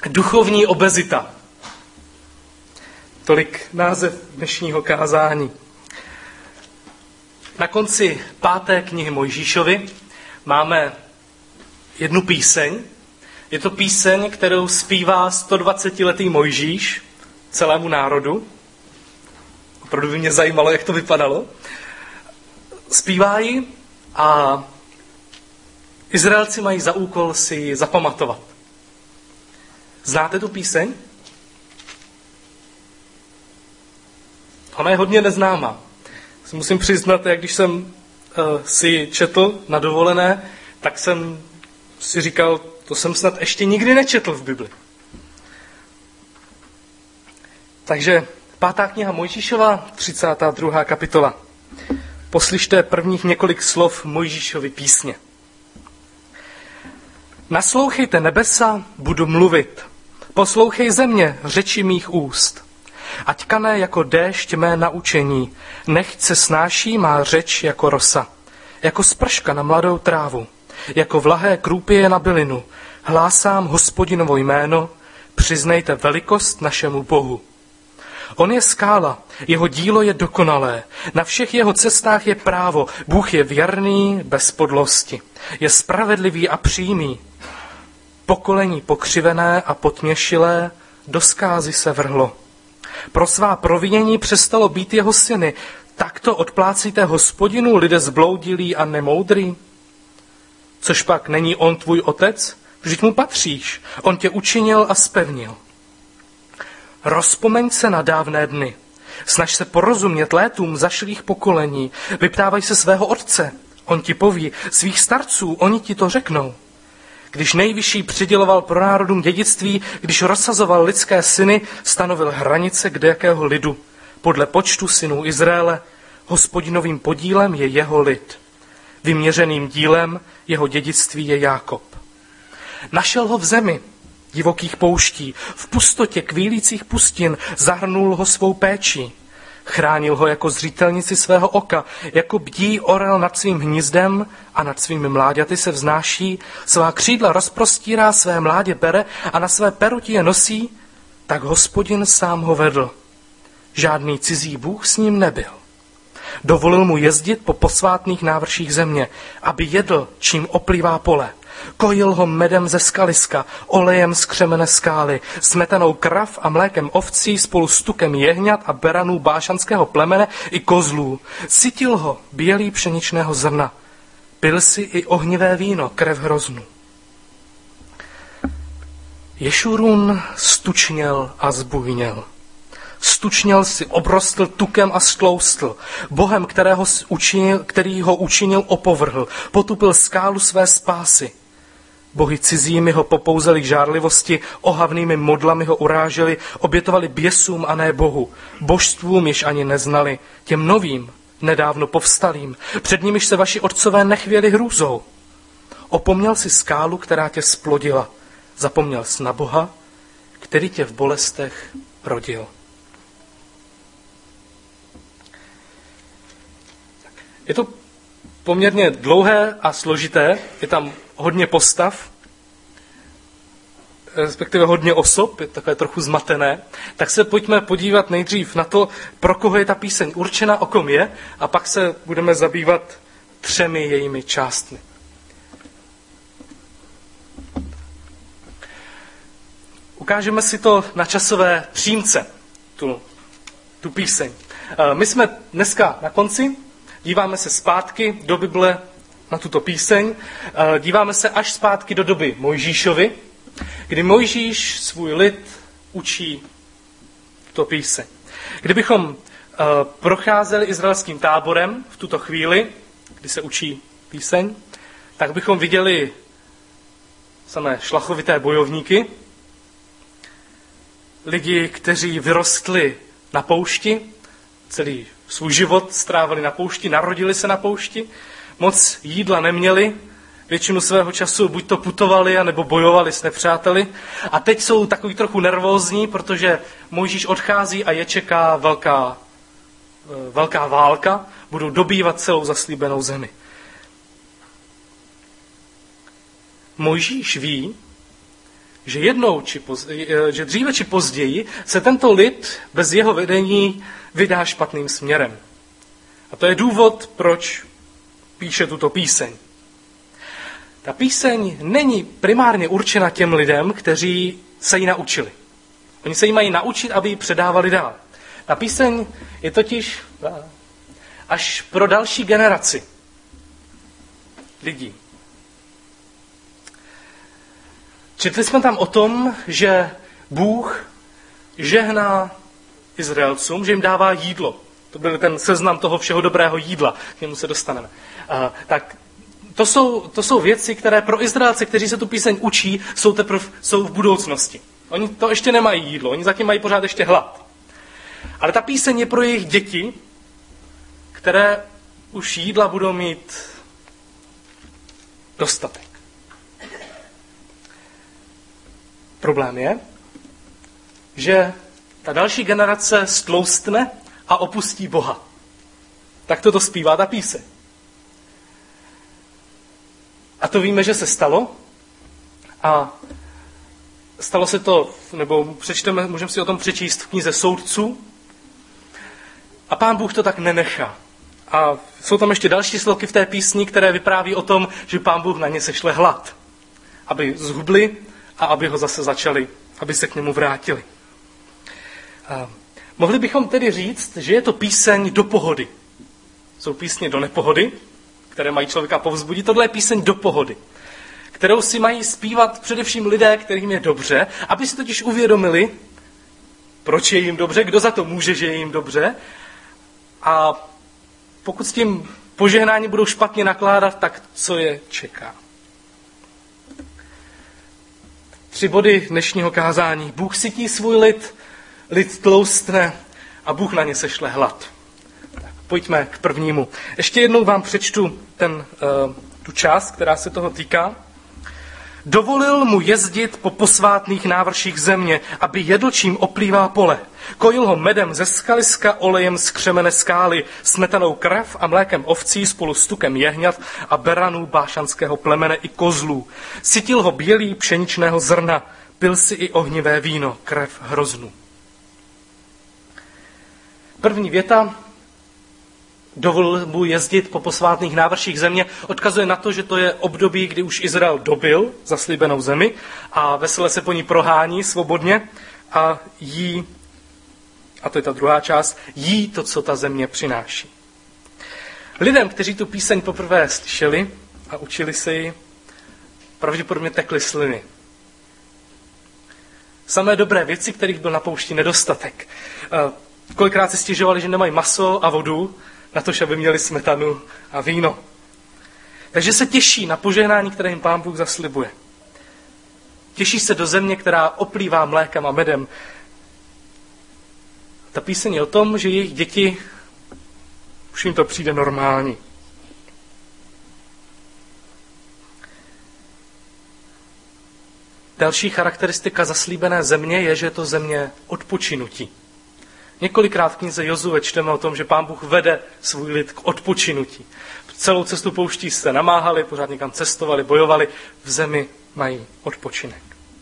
Duchovní obezita. Tolik název dnešního kázání. Na konci 5. knihy Mojžíšovy máme jednu píseň. Je to píseň, kterou zpívá 120letý Mojžíš celému národu. Opravdu by mě zajímalo, jak to vypadalo. Zpívá ji a Izraelci mají za úkol si ji zapamatovat. Znáte tu píseň? Ona je hodně neznámá. Musím přiznat, jak když jsem si ji četl na dovolené, tak jsem si říkal, to jsem snad ještě nikdy nečetl v Bibli. Takže 5. kniha Mojžíšova, 32. kapitola. Poslyšte prvních několik slov Mojžíšovy písně. Naslouchejte nebesa, budu mluvit. Poslouchej země, řeči mých úst. Ať kane jako déšť mé naučení, nechť se snáší má řeč jako rosa. Jako sprška na mladou trávu, jako vlahé krůpěje na bylinu. Hlásám Hospodinovo jméno, přiznejte velikost našemu Bohu. On je skála, jeho dílo je dokonalé, na všech jeho cestách je právo, Bůh je věrný bez podlosti, je spravedlivý a přímý. Pokolení pokřivené a potměšilé do zkázy se vrhlo. Pro svá provinění přestalo být jeho syny, takto odplácíte Hospodinu, lidé zbloudilí a nemoudrý? Což pak není on tvůj otec? Vždyť mu patříš, on tě učinil a spevnil. Rozpomeň se na dávné dny. Snaž se porozumět létům zašlých pokolení. Vyptávaj se svého otce. On ti poví, svých starců, oni ti to řeknou. Když nejvyšší přiděloval pro národům dědictví, když rozsazoval lidské syny, stanovil hranice kdejakého lidu. Podle počtu synů Izraele, Hospodinovým podílem je jeho lid. Vyměřeným dílem jeho dědictví je Jákob. Našel ho v zemi divokých pouští, v pustotě kvílících pustin, zahrnul ho svou péčí. Chránil ho jako zřetelnici svého oka, jako bdí orel nad svým hnízdem a nad svými mláďaty se vznáší, svá křídla rozprostírá, své mládě bere a na své peruti je nosí, tak Hospodin sám ho vedl. Žádný cizí bůh s ním nebyl. Dovolil mu jezdit po posvátných návrších země, aby jedl, čím oplývá pole. Kojil ho medem ze skaliska, olejem z křemene skály, smetanou krav a mlékem ovcí spolu s tukem jehňat a beranů bášanského plemene i kozlů. Sytil ho bělý pšeničného zrna. Pil si i ohnivé víno, krev hroznu. Ješurun stučněl a zbujněl. Stučněl si, obrostl tukem a stloustl. Bohem, který ho učinil, opovrhl. Potupil skálu své spásy. Bohy cizími ho popouzeli k žárlivosti, ohavnými modlami ho uráželi, obětovali běsům a ne Bohu. Božstvům již ani neznali, těm novým, nedávno povstalým, před nimiž se vaši otcové nechvěli hrůzou. Opomněl si skálu, která tě splodila. Zapomněl jsi na Boha, který tě v bolestech rodil. Je to poměrně dlouhé a složité, je tam hodně postav, respektive hodně osob, je takové trochu zmatené, tak se pojďme podívat nejdřív na to, pro koho je ta píseň určena, o kom je, a pak se budeme zabývat 3 jejími částmi. Ukážeme si to na časové přímce, tu píseň. My jsme dneska na konci, díváme se zpátky do Bible na tuto píseň, díváme se až zpátky do doby Mojžíšovy, kdy Mojžíš svůj lid učí tuto píseň. Kdybychom procházeli izraelským táborem v tuto chvíli, kdy se učí píseň, tak bychom viděli samé šlachovité bojovníky, lidi, kteří vyrostli na poušti, celý svůj život strávili na poušti, narodili se na poušti, moc jídla neměli, většinu svého času buď to putovali, anebo bojovali s nepřáteli. A teď jsou takový trochu nervózní, protože Mojžíš odchází a je čeká velká válka, budou dobývat celou zaslíbenou zemi. Mojžíš ví, že dříve či později se tento lid bez jeho vedení vydá špatným směrem. A to je důvod, proč píše tuto píseň. Ta píseň není primárně určena těm lidem, kteří se ji naučili. Oni se ji mají naučit, aby ji předávali dál. Ta píseň je totiž až pro další generaci lidí. Četli jsme tam o tom, že Bůh žehná Izraelcům, že jim dává jídlo. To byl ten seznam toho všeho dobrého jídla, k němu se dostaneme. Tak to jsou věci, které pro Izraelce, kteří se tu píseň učí, jsou v budoucnosti. Oni to ještě nemají jídlo, oni zatím mají pořád ještě hlad. Ale ta píseň je pro jejich děti, které už jídla budou mít dostatek. Problém je, že ta další generace stloustne a opustí Boha. Tak to zpívá ta píseň. A to víme, že se stalo. A stalo se to, nebo můžeme si o tom přečíst v knize Soudců. A Pán Bůh to tak nenechá. A jsou tam ještě další sloky v té písni, které vypráví o tom, že Pán Bůh na ně sešle hlad. Aby zhubli a aby ho zase začali, aby se k němu vrátili. Mohli bychom tedy říct, že je to píseň do pohody. Jsou písně do nepohody, které mají člověka povzbudit. Tohle je píseň do pohody, kterou si mají zpívat především lidé, kterým je dobře, aby si totiž uvědomili, proč je jim dobře, kdo za to může, že je jim dobře. A pokud s tím požehnáním budou špatně nakládat, tak co je čeká? 3 body dnešního kázání. Bůh sytí svůj lid tloustne a Bůh na ně sešle hlad. Tak, pojďme k prvnímu. Ještě jednou vám přečtu tu část, která se toho týká. Dovolil mu jezdit po posvátných návrších země, aby jedl, čím oplývá pole. Kojil ho medem ze skaliska, olejem z křemene skály, smetanou krev a mlékem ovcí spolu s tukem jehňat a beranů bášanského plemene i kozlů. Sytil ho bělí pšeničného zrna, pil si i ohnivé víno, krev hroznu. První věta, dovolil mu jezdit po posvátných návrších země, odkazuje na to, že to je období, kdy už Izrael dobyl zaslíbenou zemi a vesele se po ní prohání svobodně a jí, a to je ta druhá část, jí to, co ta země přináší. Lidem, kteří tu píseň poprvé slyšeli a učili se ji, pravděpodobně tekly sliny. Samé dobré věci, kterých byl na poušti nedostatek. Kolikrát si stěžovali, že nemají maso a vodu, na to, aby měli smetanu a víno. Takže se těší na požehnání, které jim Pán Bůh zaslibuje. Těší se do země, která oplývá mlékem a medem. Ta píseň je o tom, že jejich děti, už jim to přijde normální. Další charakteristika zaslíbené země je, že je to země odpočinutí. Několikrát v knize Jozue čteme o tom, že Pán Bůh vede svůj lid k odpočinutí. Celou cestu pouští se namáhali, pořád někam cestovali, bojovali, v zemi mají odpočinek.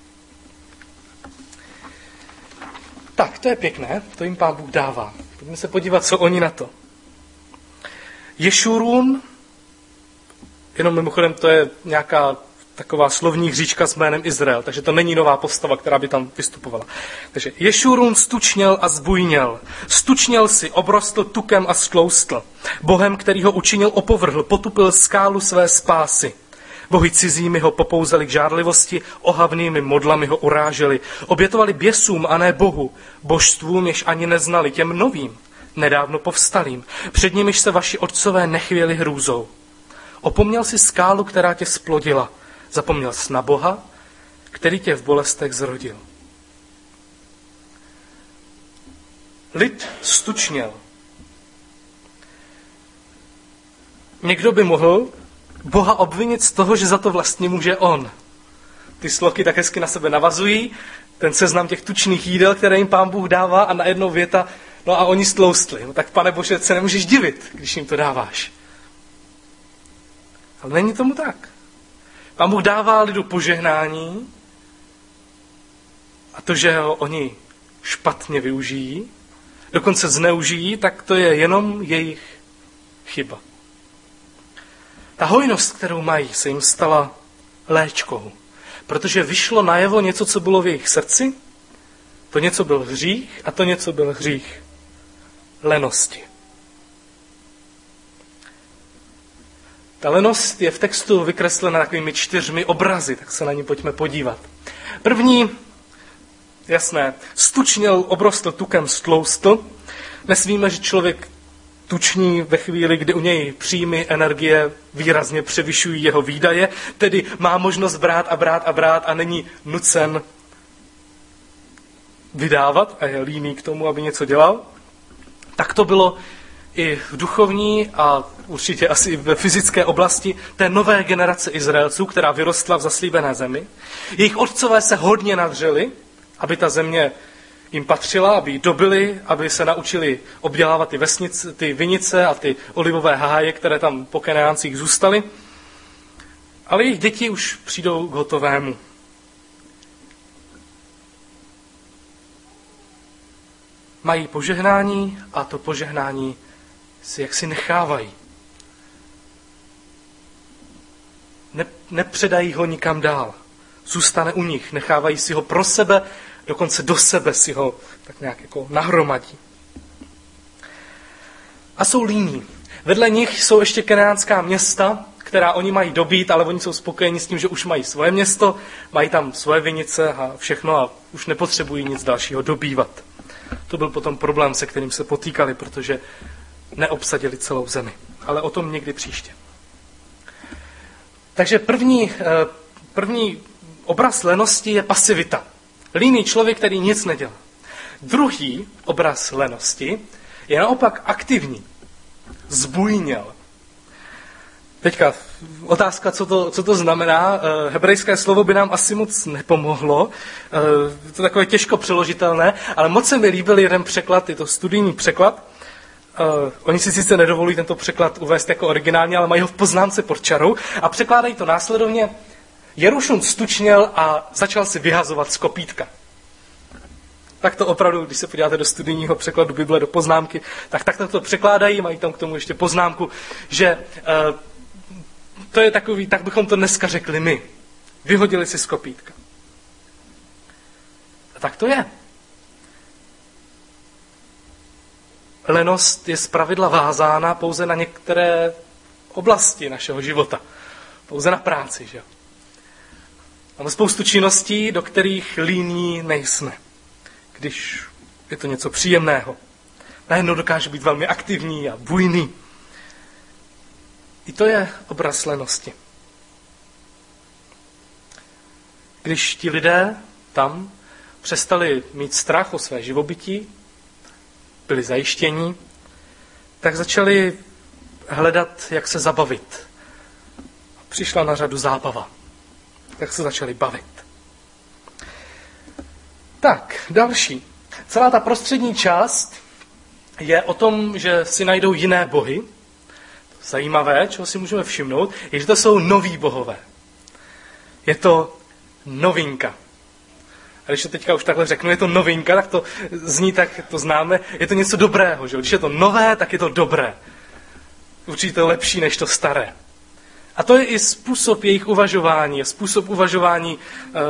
Tak, to je pěkné, to jim Pán Bůh dává. Pojďme se podívat, co oni na to. Ješurun, jenom mimochodem to je nějaká taková slovní hříčka s jménem Izrael, takže to není nová postava, která by tam vystupovala. Takže Ješurun stučněl a zbujněl. Stučněl si, obrostl tukem a skloustl. Bohem, který ho učinil, opovrhl, potupil skálu své spásy. Bohy cizími ho popouzeli k žárlivosti, ohavnými modlami ho uráželi. Obětovali běsům a ne Bohu, božstvům, jež ani neznali, těm novým, nedávno povstalým. Před nimiž se vaši otcové nechvěli hrůzou. Opomněl si skálu, která tě splodila. Zapomněl jsi na Boha, který tě v bolestech zrodil. Lid stučněl. Někdo by mohl Boha obvinit z toho, že za to vlastně může on. Ty sloky tak hezky na sebe navazují, ten seznam těch tučných jídel, které jim Pán Bůh dává a najednou věta, no a oni stloustli. No tak, Pane Bože, se nemůžeš divit, když jim to dáváš. Ale není tomu tak. Pán Bůh dává lidu požehnání a to, že ho oni špatně využijí, dokonce zneužijí, tak to je jenom jejich chyba. Ta hojnost, kterou mají, se jim stala léčkou, protože vyšlo najevo něco, co bylo v jejich srdci, to něco byl hřích a to něco byl hřích lenosti. Ta lenost je v textu vykreslena takovými 4 obrazy, tak se na ní pojďme podívat. První, jasné, stučněl, obrostl, tukem stloustl. Dnes víme, že člověk tuční ve chvíli, kdy u něj příjmy energie výrazně převyšují jeho výdaje, tedy má možnost brát a není nucen vydávat a je líný k tomu, aby něco dělal. Tak to bylo i v duchovní a určitě asi i ve fyzické oblasti té nové generace Izraelců, která vyrostla v zaslíbené zemi. Jejich otcové se hodně nadřeli, aby ta země jim patřila, aby ji dobili, aby se naučili obdělávat ty vinice a ty olivové háje, které tam po Kenáncích zůstaly. Ale jejich děti už přijdou k hotovému. Mají požehnání a to požehnání si jaksi nechávají. Nepředají ho nikam dál. Zůstane u nich, nechávají si ho pro sebe, dokonce do sebe si ho tak nějak jako nahromadí. A jsou líní. Vedle nich jsou ještě kenánská města, která oni mají dobít, ale oni jsou spokojeni s tím, že už mají svoje město, mají tam svoje vinice a všechno a už nepotřebují nic dalšího dobývat. To byl potom problém, se kterým se potýkali, protože neobsadili celou zemi. Ale o tom někdy příště. Takže první obraz lenosti je pasivita. Líný člověk, který nic nedělá. Druhý obraz lenosti je naopak aktivní. Zbujněl. Teďka otázka, co to znamená. Hebrejské slovo by nám asi moc nepomohlo. Je to takové těžko přeložitelné, ale moc se mi líbil jeden překlad, je to studijní překlad. Oni si sice nedovolují tento překlad uvést jako originálně, ale mají ho v poznámce pod čarou a překládají to následovně. Jerušun stučněl a začal si vyhazovat z kopítka. Tak to opravdu, když se podíváte do studijního překladu Bible, do poznámky, tak to překládají, mají tam k tomu ještě poznámku, že to je takový, tak bychom to dneska řekli my. Vyhodili si z kopítka. A tak to je. Lenost je zpravidla vázána pouze na některé oblasti našeho života. Pouze na práci, že jo. Máme spoustu činností, do kterých líní nejsme. Když je to něco příjemného. Najednou dokáže být velmi aktivní a bujný. I to je obraz lenosti. Když ti lidé tam přestali mít strach o své živobytí, byli zajištění, tak začali hledat, jak se zabavit. Přišla na řadu zábava. Tak se začali bavit. Tak, další. Celá ta prostřední část je o tom, že si najdou jiné bohy. Zajímavé, čeho si můžeme všimnout, je, že to jsou noví bohové. Je to novinka. A když to teďka už takhle řeknu, je to novinka, tak to zní, tak to známe, je to něco dobrého. Že? Když je to nové, tak je to dobré. Určitě to je lepší než to staré. A to je i způsob jejich uvažování, způsob uvažování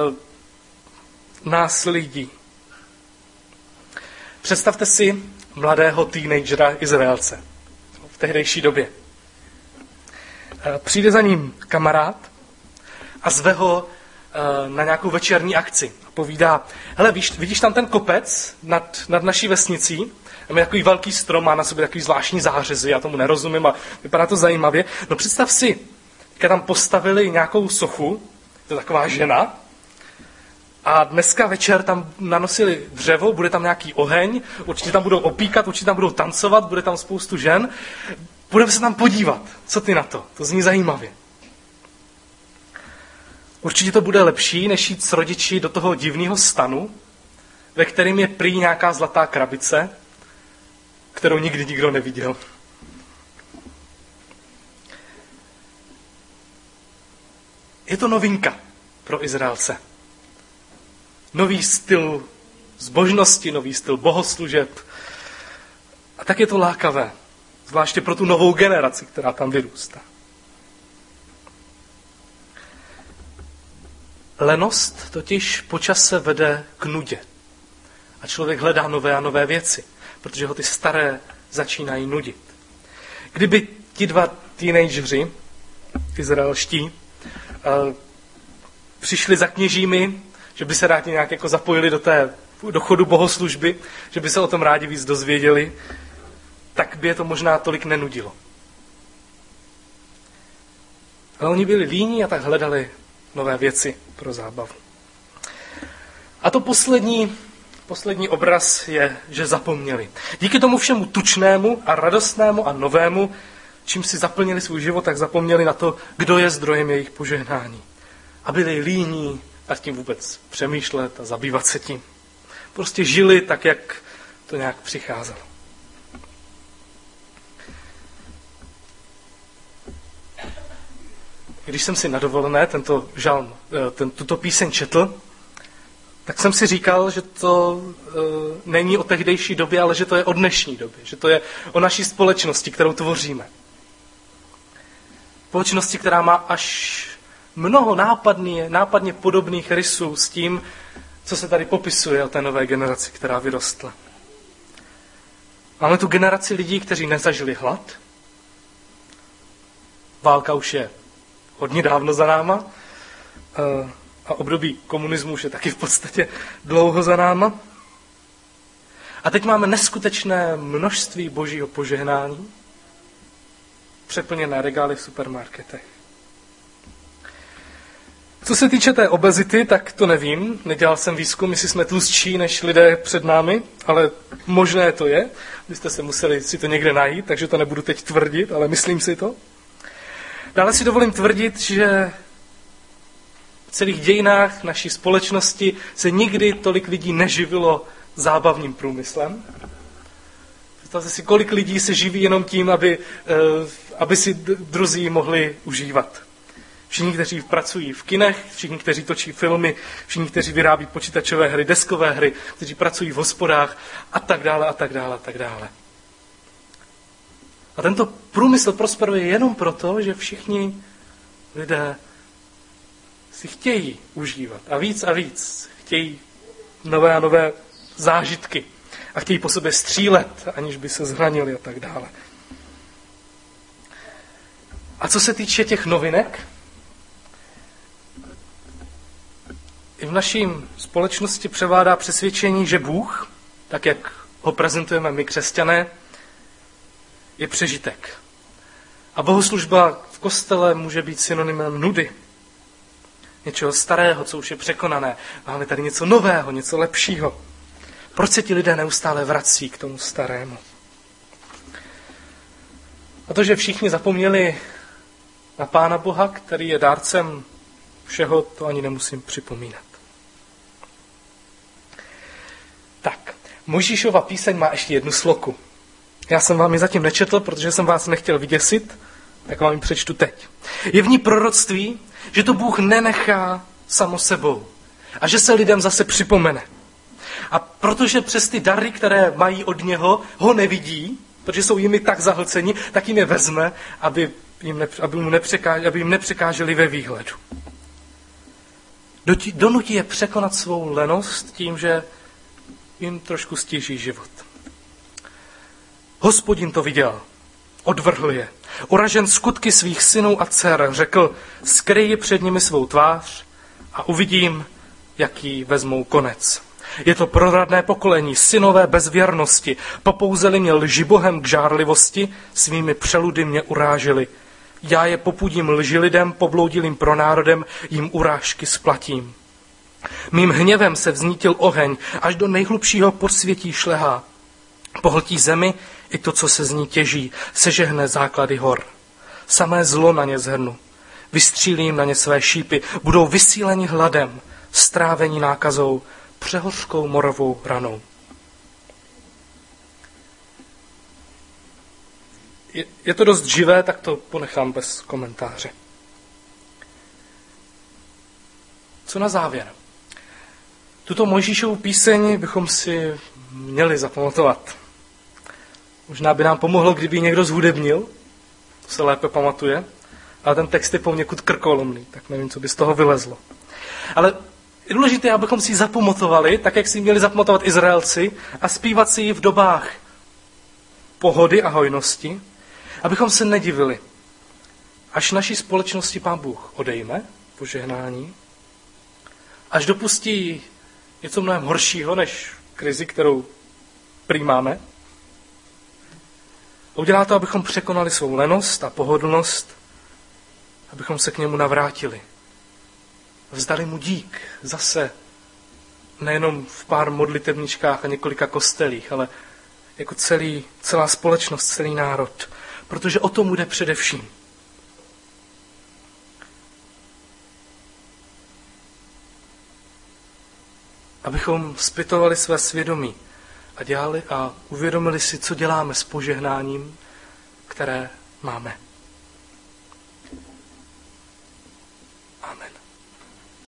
nás lidí. Představte si mladého teenagera Izraelce v tehdejší době. Přijde za ním kamarád a zve ho na nějakou večerní akci. A povídá, hele, vidíš tam ten kopec nad naší vesnicí? Tam je takový velký strom, má na sobě takový zvláštní zářezy, já tomu nerozumím a vypadá to zajímavě. No představ si, když tam postavili nějakou sochu, to je taková žena, a dneska večer tam nanosili dřevo, bude tam nějaký oheň, určitě tam budou opíkat, určitě tam budou tancovat, bude tam spoustu žen. Budeme se tam podívat. Co ty na to? To zní zajímavě. Určitě to bude lepší, než jít s rodiči do toho divného stanu, ve kterém je prý nějaká zlatá krabice, kterou nikdy nikdo neviděl. Je to novinka pro Izraelce. nový styl zbožnosti, nový styl bohoslužeb. A tak je to lákavé, zvláště pro tu novou generaci, která tam vyrůstá. Lenost totiž po čase vede k nudě. A člověk hledá nové a nové věci, protože ho ty staré začínají nudit. Kdyby ti dva teenageři, izraelští, přišli za kněžími, že by se rádi nějak jako zapojili do chodu bohoslužby, že by se o tom rádi víc dozvěděli, tak by je to možná tolik nenudilo. Ale oni byli líní a tak hledali nové věci pro zábavu. A to poslední obraz je, že zapomněli. Díky tomu všemu tučnému a radostnému a novému, čím si zaplnili svůj život, tak zapomněli na to, kdo je zdrojem jejich požehnání. A byli líní nad tím vůbec přemýšlet a zabývat se tím. Prostě žili tak, jak to nějak přicházelo. Když jsem si na dovolené tuto píseň četl, tak jsem si říkal, že to není o tehdejší době, ale že to je o dnešní době. Že to je o naší společnosti, kterou tvoříme. Společnosti, která má až mnoho nápadně podobných rysů s tím, co se tady popisuje o té nové generaci, která vyrostla. Máme tu generaci lidí, kteří nezažili hlad. Válka už je hodně dávno za náma. A období komunismu už je taky v podstatě dlouho za náma. A teď máme neskutečné množství božího požehnání, přeplněné regály v supermarketech. Co se týče té obezity, tak to nevím. Nedělal jsem výzkum, jestli jsme tlustší než lidé před námi, ale možné to je. Byste se museli si to někde najít, takže to nebudu teď tvrdit, ale myslím si to. Dále si dovolím tvrdit, že v celých dějinách naší společnosti se nikdy tolik lidí neživilo zábavním průmyslem. Představte si, kolik lidí se živí jenom tím, aby si druzí mohli užívat. Všichni, kteří pracují v kinech, všichni, kteří točí filmy, všichni, kteří vyrábí počítačové hry, deskové hry, kteří pracují v hospodách a tak dále, a tak dále, a tak dále. A tento průmysl prosperuje jenom proto, že všichni lidé si chtějí užívat a víc chtějí nové a nové zážitky a chtějí po sobě střílet, aniž by se zranili a tak dále. A co se týče těch novinek, i v naší společnosti převládá přesvědčení, že Bůh, tak jak ho prezentujeme my křesťané, je přežitek. A bohoslužba v kostele může být synonymem nudy. Něčeho starého, co už je překonané. Máme tady něco nového, něco lepšího. Proč se ti lidé neustále vrací k tomu starému? A to, že všichni zapomněli na Pána Boha, který je dárcem všeho, to ani nemusím připomínat. Tak, Mojžíšova píseň má ještě jednu sloku. Já jsem vám ji zatím nečetl, protože jsem vás nechtěl vyděsit, tak vám ji přečtu teď. Je v ní proroctví, že to Bůh nenechá samo sebou a že se lidem zase připomene. A protože přes ty dary, které mají od něho, ho nevidí, protože jsou jimi tak zahlceni, tak jim je vezme, aby jim nepřekáželi ve výhledu. Donutí je překonat svou lenost tím, že jim trošku stíží život. Hospodin to viděl, odvrhl je. Uražen skutky svých synů a dcer, řekl, skryji před nimi svou tvář a uvidím, jaký vezmou konec. Je to proradné pokolení, synové bezvěrnosti, popouzeli mě lžibohem k žárlivosti, svými přeludy mě uráželi. Já je popudím lži lidem, pobloudilým pronárodem, jim urážky splatím. Mým hněvem se vznítil oheň, až do nejhlubšího podsvětí šlehá. Pohltí zemi i to, co se z ní těží, sežehne základy hor. Samé zlo na ně zhrnu. Vystřílím na ně své šípy, budou vysíleni hladem, strávení nákazou, přehořkou morovou ranou. Je to dost živé, tak to ponechám bez komentáře. Co na závěr? Tuto Mojžíšovu píseň bychom si měli zapamatovat. Možná by nám pomohlo, kdyby někdo zhudebnil, to se lépe pamatuje, ale ten text je poněkud krkolomný, tak nevím, co by z toho vylezlo. Ale je důležité, abychom si ji zapamatovali, tak jak si ji měli zapamatovat Izraelci a zpívat si ji v dobách pohody a hojnosti, abychom se nedivili. Až naší společnosti Pán Bůh odejme, požehnání, až dopustí něco mnohem horšího než krizi, kterou prý máme, a udělá to, abychom překonali svou lenost a pohodlnost, abychom se k němu navrátili. Vzdali mu dík zase nejenom v pár modlitevničkách a několika kostelích, ale jako celá společnost, celý národ. Protože o tom jde především. Abychom zpytovali své svědomí a uvědomili si, co děláme s požehnáním, které máme.